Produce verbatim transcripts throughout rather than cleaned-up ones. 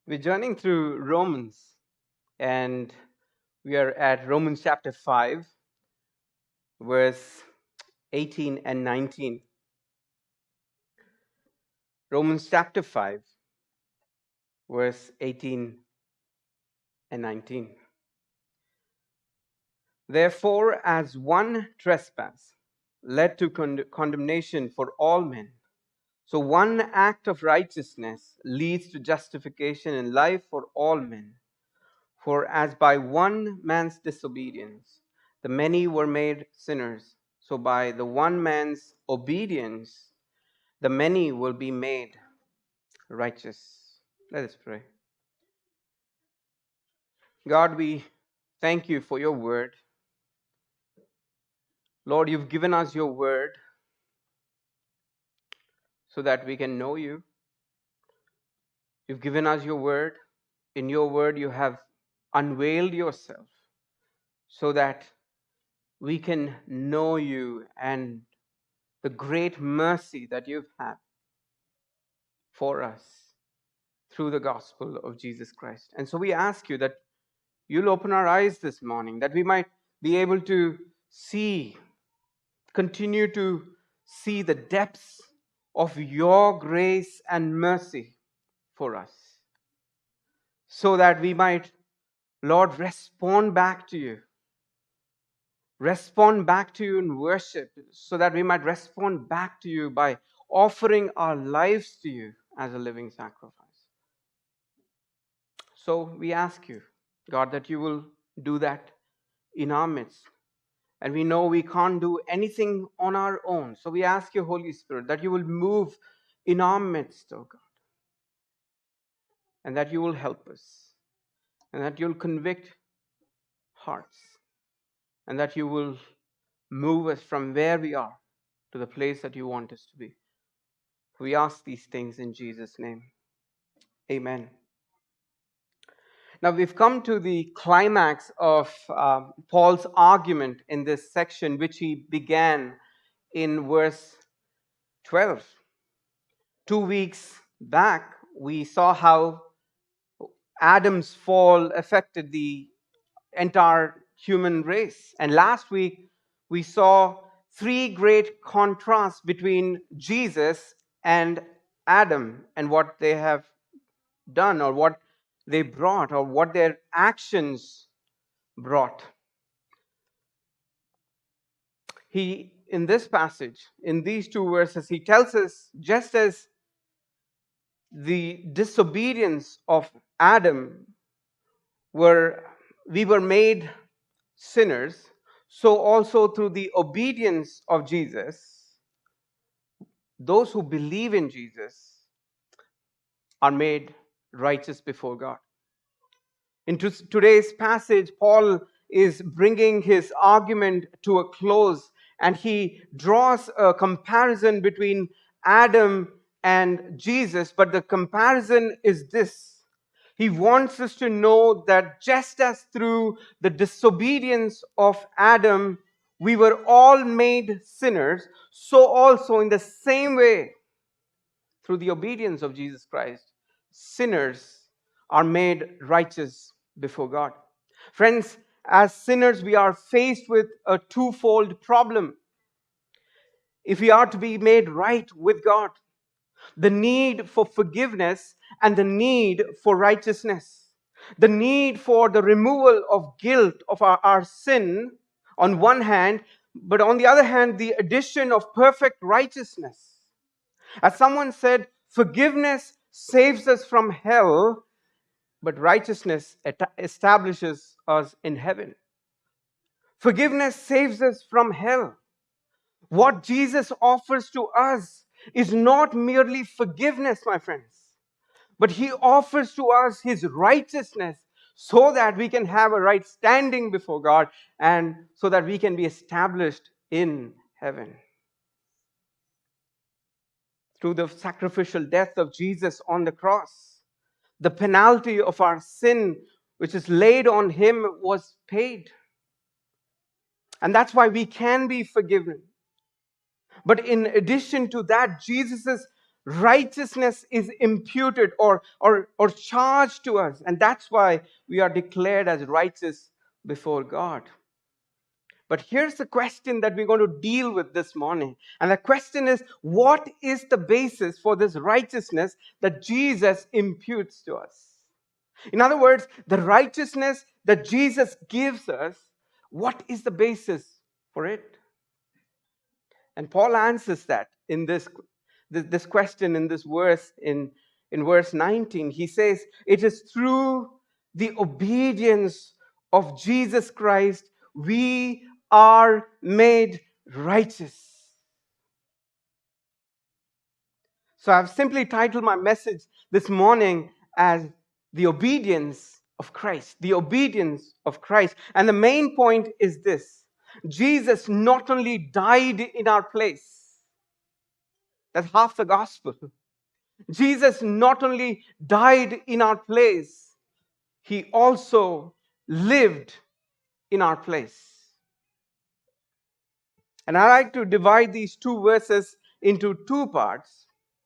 We're journeying through Romans, and we are at Romans chapter five, verse eighteen and nineteen. Romans chapter five, verse eighteen and nineteen. Therefore, as one trespass led to con- condemnation for all men, so one act of righteousness leads to justification and life for all men. For as by one man's disobedience the many were made sinners, so by the one man's obedience the many will be made righteous. Let us pray. God, we thank you for your word. Lord, you've given us your word so that we can know you. You've given us your word. In your word, you have unveiled yourself so that we can know you and the great mercy that you've had for us through the gospel of Jesus Christ. And so we ask you that you'll open our eyes this morning, that we might be able to see, continue to see the depths of your grace and mercy for us, so that we might, Lord, respond back to you. Respond back to you in worship, so that we might respond back to you by offering our lives to you as a living sacrifice. So we ask you, God, that you will do that in our midst. And we know we can't do anything on our own. So we ask you, Holy Spirit, that you will move in our midst, oh God. And that you will help us. And that you'll convict hearts. And that you will move us from where we are to the place that you want us to be. We ask these things in Jesus' name. Amen. Now we've come to the climax of uh, Paul's argument in this section, which he began in verse twelve. Two weeks back, we saw how Adam's fall affected the entire human race. And last week, we saw three great contrasts between Jesus and Adam and what they have done, or what they brought, or what their actions brought. He, in this passage, in these two verses, he tells us, just as the disobedience of Adam were, we were made sinners, so also through the obedience of Jesus, those who believe in Jesus are made righteous before God. In today's passage, Paul is bringing his argument to a close, and he draws a comparison between Adam and Jesus. But the comparison is this: he wants us to know that just as through the disobedience of Adam we were all made sinners, so also in the same way, through the obedience of Jesus Christ, sinners are made righteous before God. Friends, as sinners, we are faced with a twofold problem. If we are to be made right with God, the need for forgiveness and the need for righteousness, the need for the removal of guilt of our, our sin on one hand, but on the other hand, the addition of perfect righteousness. As someone said, forgiveness saves us from hell, but righteousness establishes us in heaven. Forgiveness saves us from hell. What Jesus offers to us is not merely forgiveness, my friends, but he offers to us his righteousness so that we can have a right standing before God and so that we can be established in heaven. Through the sacrificial death of Jesus on the cross, the penalty of our sin, which is laid on him, was paid. And that's why we can be forgiven. But in addition to that, Jesus' righteousness is imputed or, or, or charged to us. And that's why we are declared as righteous before God. But here's the question that we're going to deal with this morning. And the question is, what is the basis for this righteousness that Jesus imputes to us? In other words, the righteousness that Jesus gives us, what is the basis for it? And Paul answers that in this, this, this question in this verse, in, in verse nineteen. He says, it is through the obedience of Jesus Christ we are made righteous. So I've simply titled my message this morning as the obedience of Christ. The obedience of Christ. And the main point is this: Jesus not only died in our place, that's half the gospel. Jesus not only died in our place, he also lived in our place. And I like to divide these two verses into two parts.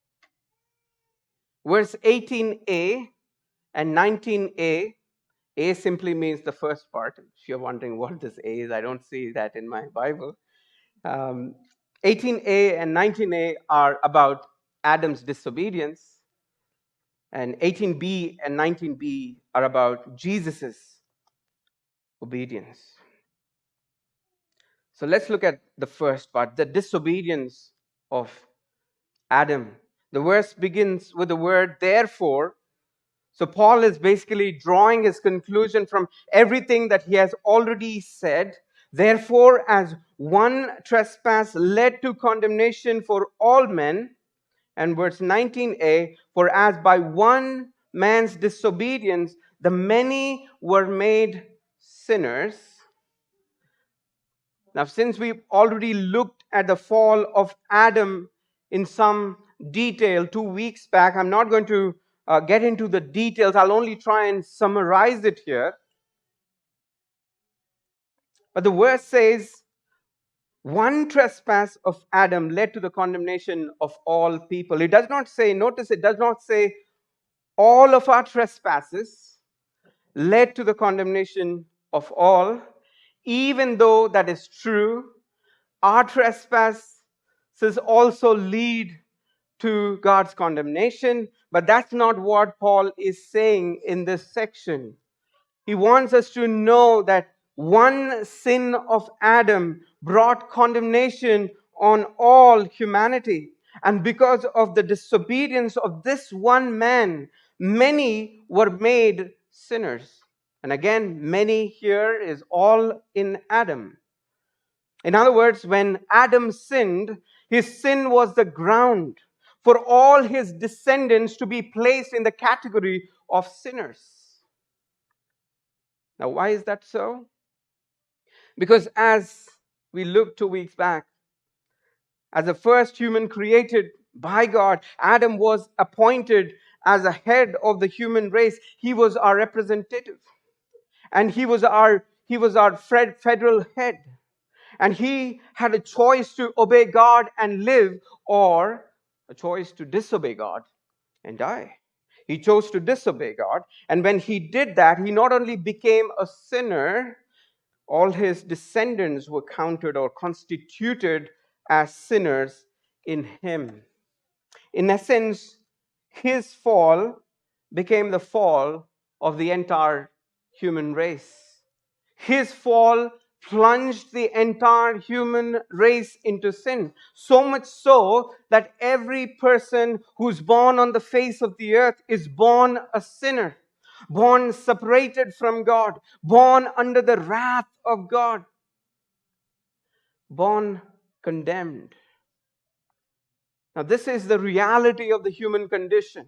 Verse eighteen a and nineteen a. A simply means the first part. If you're wondering what this A is, I don't see that in my Bible. Um, eighteen a and nineteen a are about Adam's disobedience, and eighteen b and nineteen b are about Jesus' obedience. So let's look at the first part, the disobedience of Adam. The verse begins with the word therefore. So Paul is basically drawing his conclusion from everything that he has already said. Therefore, as one trespass led to condemnation for all men, and verse nineteen a, for as by one man's disobedience the many were made sinners. Now, since we've already looked at the fall of Adam in some detail two weeks back, I'm not going to uh, get into the details. I'll only try and summarize it here. But the verse says, one trespass of Adam led to the condemnation of all people. It does not say, notice it does not say all of our trespasses led to the condemnation of all. Even though that is true, our trespasses also lead to God's condemnation, but that's not what Paul is saying in this section. He wants us to know that one sin of Adam brought condemnation on all humanity. And because of the disobedience of this one man, many were made sinners. And again, many here is all in Adam. In other words, when Adam sinned, his sin was the ground for all his descendants to be placed in the category of sinners. Now, why is that so? Because as we looked two weeks back, as the first human created by God, Adam was appointed as a head of the human race. He was our representative. And he was our, he was our federal head. And he had a choice to obey God and live, or a choice to disobey God and die. He chose to disobey God. And when he did that, he not only became a sinner, all his descendants were counted or constituted as sinners in him. In essence, his fall became the fall of the entire human race. His fall plunged the entire human race into sin. So much so that every person who's born on the face of the earth is born a sinner, born separated from God, born under the wrath of God, born condemned. Now, this is the reality of the human condition.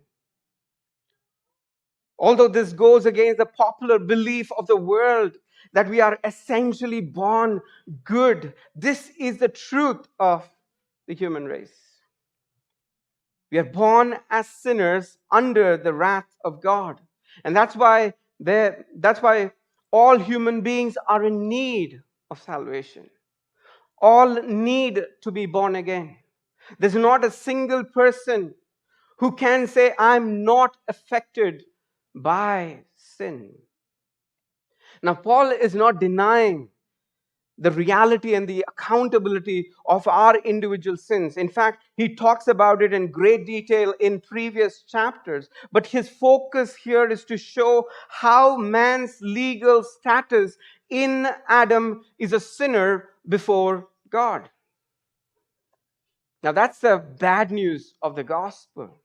Although this goes against the popular belief of the world that we are essentially born good, this is the truth of the human race. We are born as sinners under the wrath of God. And that's why, that's why all human beings are in need of salvation. All need to be born again. There's not a single person who can say, I'm not affected by sin. Now, Paul is not denying the reality and the accountability of our individual sins. In fact, he talks about it in great detail in previous chapters. But his focus here is to show how man's legal status in Adam is a sinner before God. Now, that's the bad news of the gospel.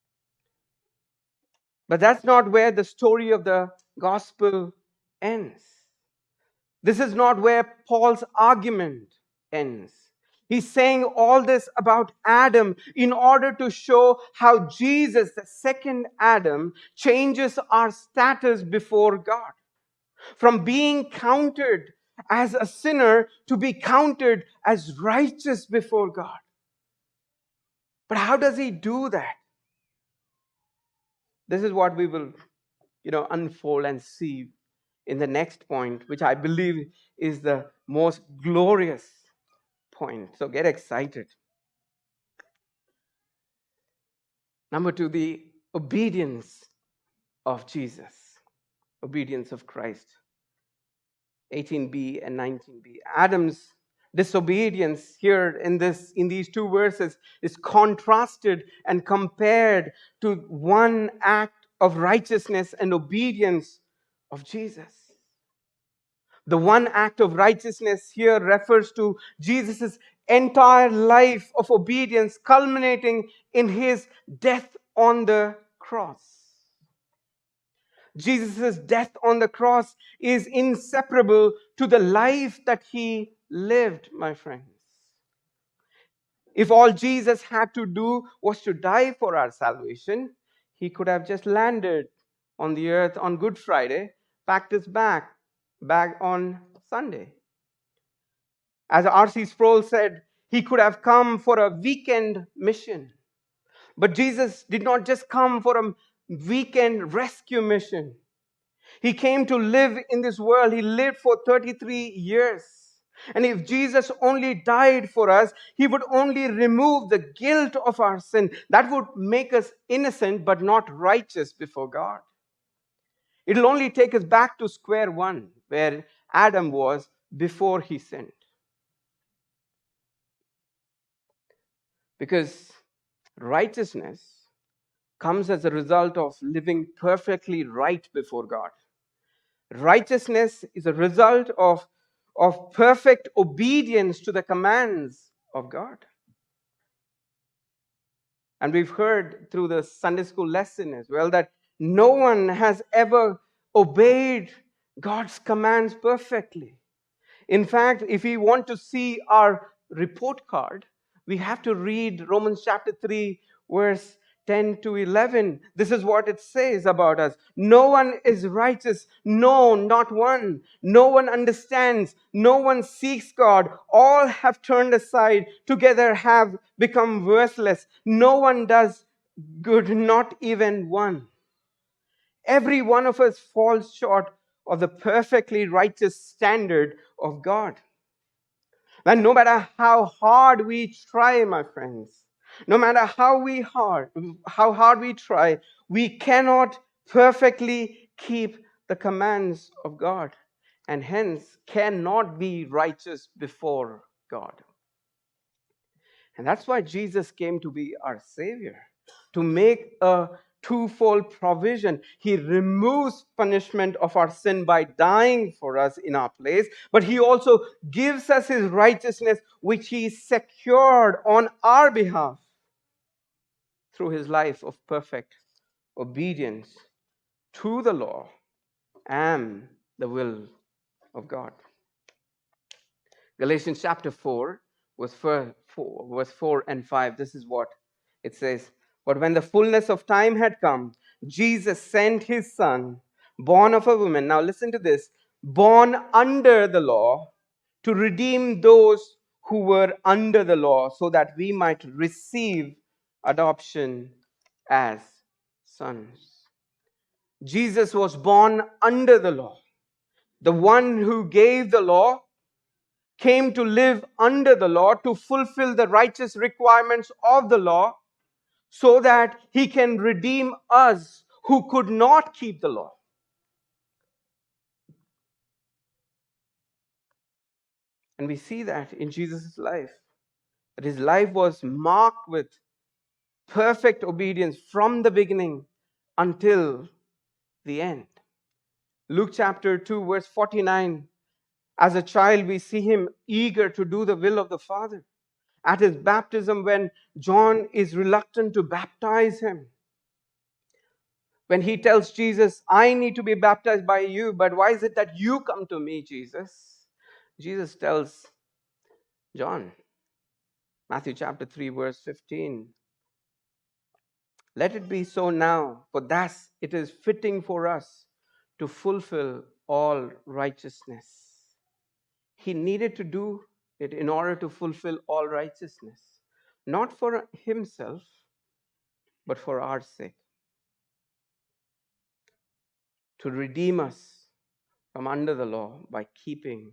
But that's not where the story of the gospel ends. This is not where Paul's argument ends. He's saying all this about Adam in order to show how Jesus, the second Adam, changes our status before God. From being counted as a sinner to be counted as righteous before God. But how does he do that? This is what we will, you know, unfold and see in the next point, which I believe is the most glorious point. So get excited. Number two, the obedience of Jesus, obedience of Christ. eighteen b and nineteen b. Adam's disobedience here in this in these two verses is contrasted and compared to one act of righteousness and obedience of Jesus. The one act of righteousness here refers to Jesus' entire life of obedience, culminating in his death on the cross. Jesus' death on the cross is inseparable to the life that he lived, my friends. If all Jesus had to do was to die for our salvation, he could have just landed on the earth on Good Friday, packed his bag, back on Sunday. As R C Sproul said, he could have come for a weekend mission. But Jesus did not just come for a weekend rescue mission. He came to live in this world. He lived for thirty-three years. And if Jesus only died for us, he would only remove the guilt of our sin. That would make us innocent but not righteous before God. It'll only take us back to square one, where Adam was before he sinned. Because righteousness comes as a result of living perfectly right before God. Righteousness is a result of, of perfect obedience to the commands of God. And we've heard through the Sunday school lesson as well that no one has ever obeyed God's commands perfectly. In fact, if we want to see our report card, we have to read Romans chapter three, verse ten to eleven. This is what it says about us. No one is righteous. No, not one. No one understands. No one seeks God. All have turned aside. Together have become worthless. No one does good, not even one. Every one of us falls short of the perfectly righteous standard of God. And no matter how hard we try, my friends, no matter how we hard, how hard we try, we cannot perfectly keep the commands of God, and hence cannot be righteous before God. And that's why Jesus came to be our Savior, to make a twofold provision. He removes punishment of our sin by dying for us in our place, but he also gives us his righteousness, which he secured on our behalf through his life of perfect obedience to the law and the will of God. Galatians chapter four, verse four, verse four and five, this is what it says. But when the fullness of time had come, Jesus sent his son, born of a woman. Now listen to this. Born under the law, to redeem those who were under the law, so that we might receive adoption as sons. Jesus was born under the law. The one who gave the law came to live under the law to fulfill the righteous requirements of the law, so that he can redeem us who could not keep the law. And we see that in Jesus' life, that his life was marked with perfect obedience from the beginning until the end. Luke chapter two, verse forty-nine. As a child, we see him eager to do the will of the Father. At his baptism, when John is reluctant to baptize him, when he tells Jesus, I need to be baptized by you, but why is it that you come to me, Jesus? Jesus tells John, Matthew chapter three, verse fifteen, let it be so now, for thus it is fitting for us to fulfill all righteousness. He needed to do it in order to fulfill all righteousness, not for himself, but for our sake, to redeem us from under the law by keeping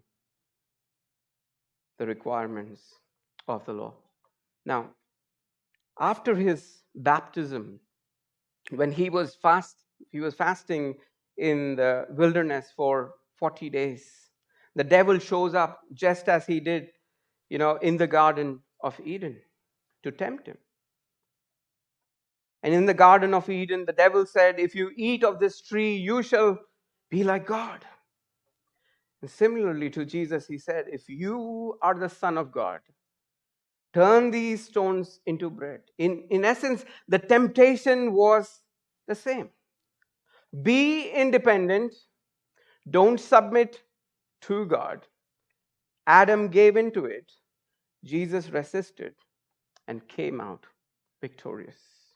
the requirements of the law. Now, after his baptism, when he was fast, he was fasting in the wilderness for forty days. The devil shows up just as he did, you know, in the Garden of Eden to tempt him. And in the Garden of Eden, the devil said, if you eat of this tree, you shall be like God. And similarly to Jesus, he said, if you are the Son of God, turn these stones into bread. In, in essence, the temptation was the same. Be independent. Don't submit to God. Adam gave into it. Jesus resisted and came out victorious.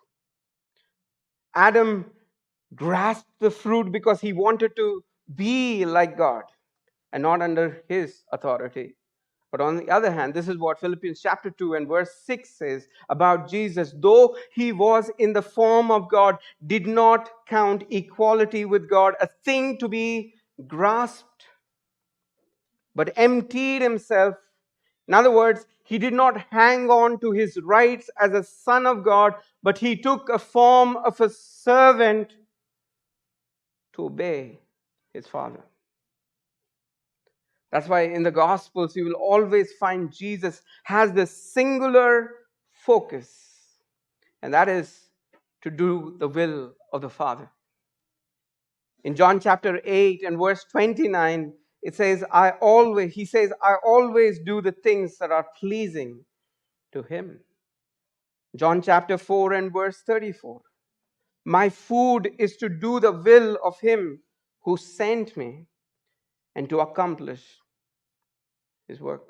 Adam grasped the fruit because he wanted to be like God and not under his authority. But on the other hand, this is what Philippians chapter two and verse six says about Jesus. Though he was in the form of God, did not count equality with God a thing to be grasped, but emptied himself. In other words, he did not hang on to his rights as a son of God, but he took a form of a servant to obey his Father. That's why in the Gospels you will always find Jesus has this singular focus, and that is to do the will of the Father. In John chapter eight and verse twenty-nine, it says, I always, he says, I always do the things that are pleasing to him. John chapter four and verse thirty-four, my food is to do the will of him who sent me and to accomplish his work.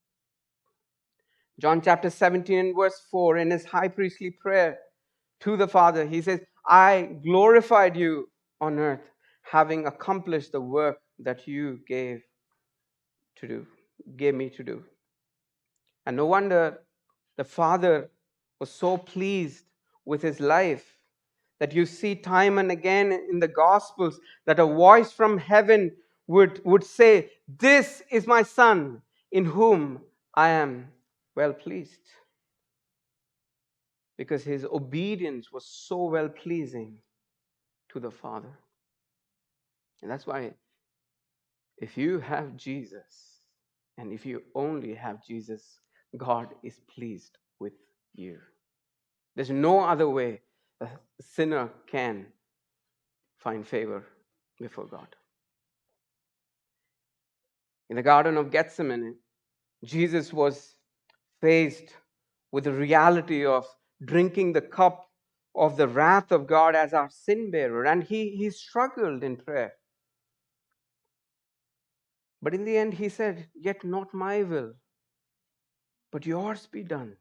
John chapter seventeen and verse four, in his high priestly prayer to the Father, he says, I glorified you on earth, having accomplished the work that you gave to do, gave me to do. And no wonder the Father was so pleased with his life that you see time and again in the Gospels that a voice from heaven would, would say, this is my Son in whom I am well pleased. Because his obedience was so well pleasing to the Father. And that's why if you have Jesus, and if you only have Jesus, God is pleased with you. There's no other way a sinner can find favor before God. In the Garden of Gethsemane, Jesus was faced with the reality of drinking the cup of the wrath of God as our sin bearer, and he, he struggled in prayer. But in the end, he said, yet not my will, but yours be done.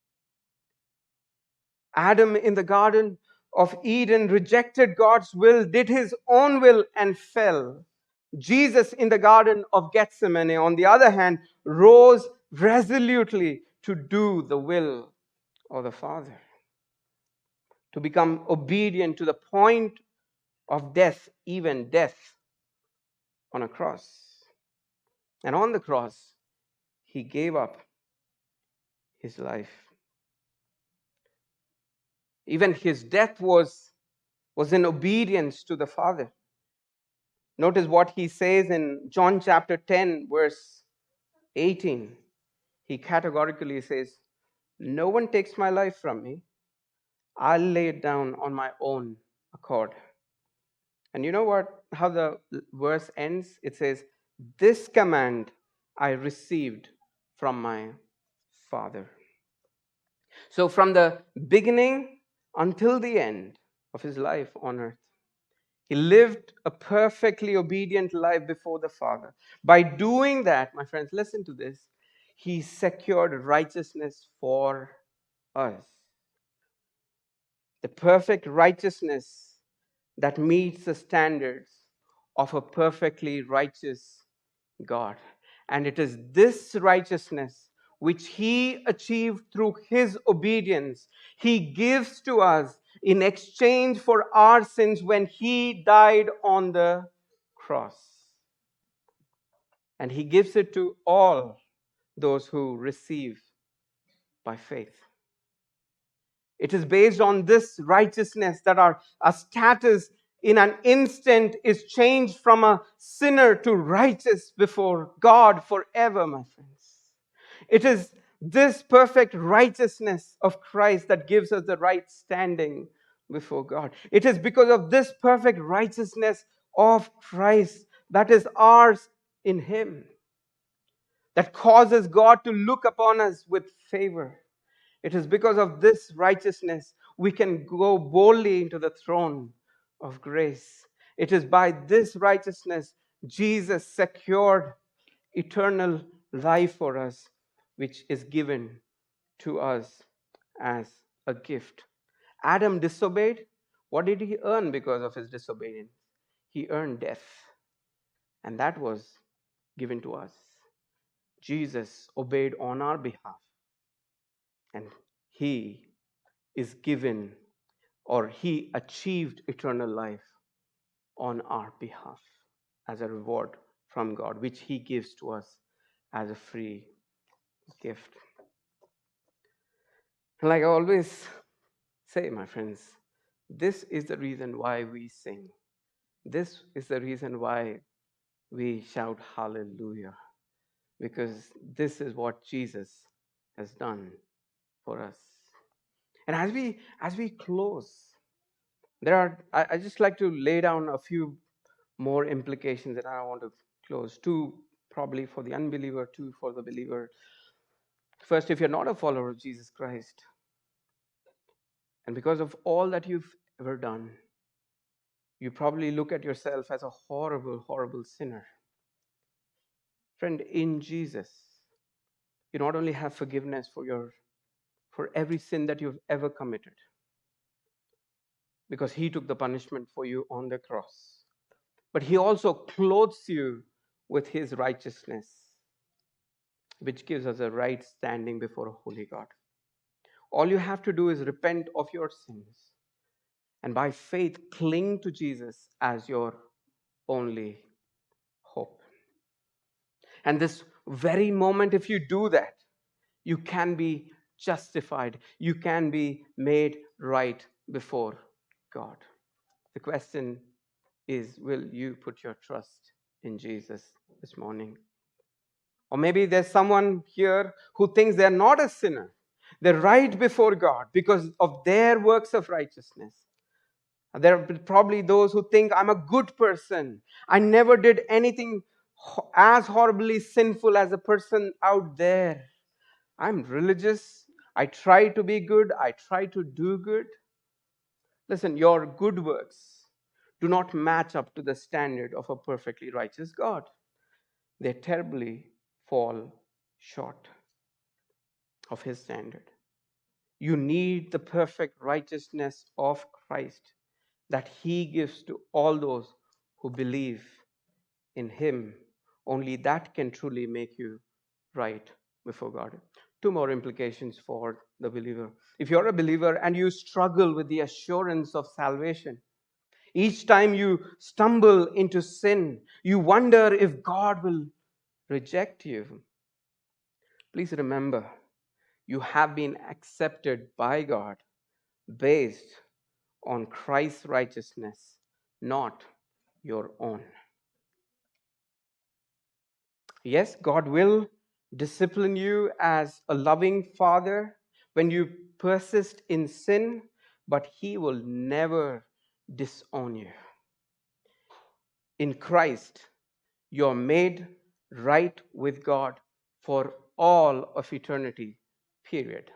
Adam in the Garden of Eden rejected God's will, did his own will, and fell. Jesus in the Garden of Gethsemane, on the other hand, rose resolutely to do the will of the Father, to become obedient to the point of death, even death on a cross. And on the cross, he gave up his life. Even his death was, was in obedience to the Father. Notice what he says in John chapter ten, verse eighteen. He categorically says, "No one takes my life from me. I'll lay it down on my own accord." And you know what? How the verse ends? It says, "This command I received from my Father." So from the beginning until the end of his life on earth, he lived a perfectly obedient life before the Father. By doing that, my friends, listen to this, he secured righteousness for us. The perfect righteousness that meets the standards of a perfectly righteous God. And it is this righteousness which he achieved through his obedience, he gives to us in exchange for our sins when he died on the cross. And he gives it to all those who receive by faith. It is based on this righteousness that our, our status in an instant is changed from a sinner to righteous before God forever, my friends. It is this perfect righteousness of Christ that gives us the right standing before God. It is because of this perfect righteousness of Christ that is ours in him that causes God to look upon us with favor. It is because of this righteousness we can go boldly into the throne of grace. It is by this righteousness Jesus secured eternal life for us, which is given to us as a gift. Adam disobeyed. What did he earn because of his disobedience? He earned death, and that was given to us. Jesus obeyed on our behalf, and he is given, or he achieved eternal life on our behalf as a reward from God, which he gives to us as a free gift. And like I always say, my friends, this is the reason why we sing. This is the reason why we shout hallelujah, because this is what Jesus has done for us. And as we as we close, there are I, I just like to lay down a few more implications that I want to close. Two probably for the unbeliever, two for the believer. First, if you're not a follower of Jesus Christ, and because of all that you've ever done, you probably look at yourself as a horrible, horrible sinner. Friend, in Jesus, you not only have forgiveness for your for every sin that you've ever committed, because he took the punishment for you on the cross, but he also clothes you with his righteousness, which gives us a right standing before a holy God. All you have to do is repent of your sins and by faith cling to Jesus as your only hope. And this very moment, if you do that, you can be justified. You can be made right before God. The question is, will you put your trust in Jesus this morning? Or maybe there's someone here who thinks they're not a sinner. They're right before God because of their works of righteousness. There are probably those who think, I'm a good person. I never did anything as horribly sinful as a person out there. I'm religious. I try to be good. I try to do good. Listen, your good works do not match up to the standard of a perfectly righteous God. They terribly fall short of his standard. You need the perfect righteousness of Christ that he gives to all those who believe in him. Only that can truly make you right before God. Two more implications for the believer. If you're a believer and you struggle with the assurance of salvation, each time you stumble into sin, you wonder if God will reject you. Please remember, you have been accepted by God based on Christ's righteousness, not your own. Yes, God will discipline you as a loving father when you persist in sin, but He will never disown you. In Christ, you're made right with God for all of eternity, period.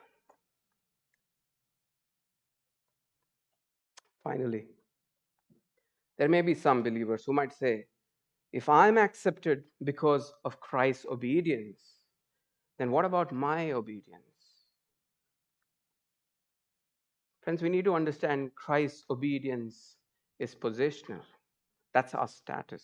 Finally, there may be some believers who might say, if I'm accepted because of Christ's obedience, then what about my obedience? Friends, we need to understand Christ's obedience is positional. That's our status.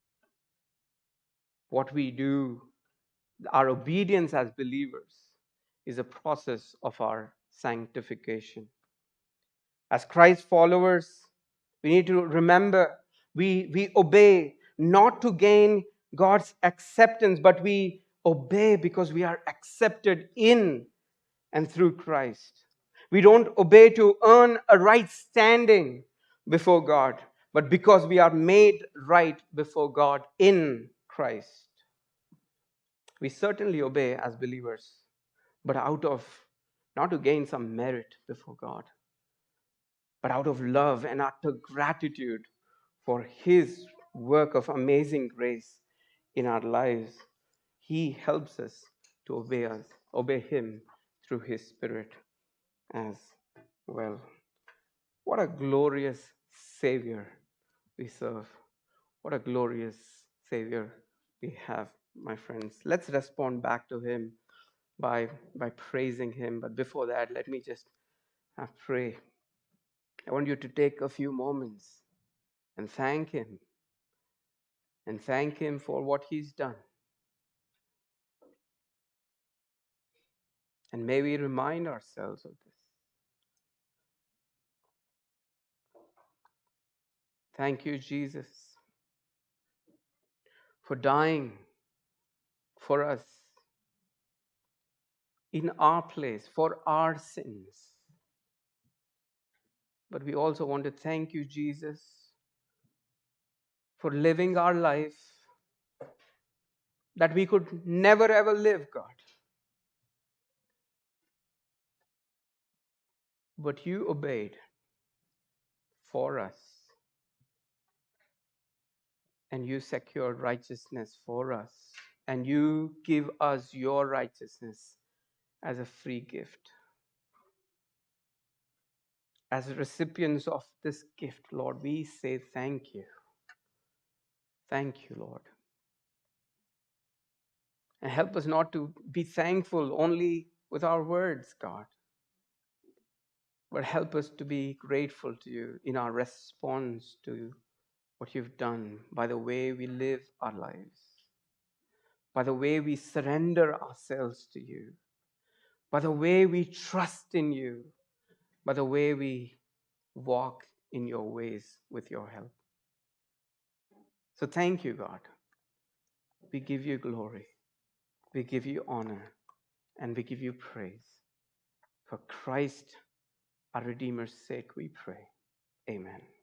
What we do, our obedience as believers, is a process of our sanctification. As Christ followers, we need to remember we, we obey not to gain God's acceptance, but we obey because we are accepted in and through Christ. We don't obey to earn a right standing before God, but because we are made right before God in Christ. We certainly obey as believers, but out of, not to gain some merit before God, but out of love and utter gratitude for His work of amazing grace in our lives. He helps us to obey us, obey Him through His Spirit as well. What a glorious Savior we serve. What a glorious Savior we have, my friends. Let's respond back to Him by, by praising Him. But before that, let me just uh, pray. I want you to take a few moments and thank Him. And thank Him for what He's done. And may we remind ourselves of this. Thank you, Jesus, for dying for us in our place, for our sins. But we also want to thank you, Jesus, for living our life that we could never ever live, God. But you obeyed for us, and you secured righteousness for us, and you give us your righteousness as a free gift. As recipients of this gift, Lord, we say thank you. Thank you, Lord. And help us not to be thankful only with our words, God, but help us to be grateful to you in our response to what you've done by the way we live our lives, by the way we surrender ourselves to you, by the way we trust in you, by the way we walk in your ways with your help. So thank you, God. We give you glory. We give you honor. And we give you praise. For Christ, our Redeemer's sake, we pray. Amen.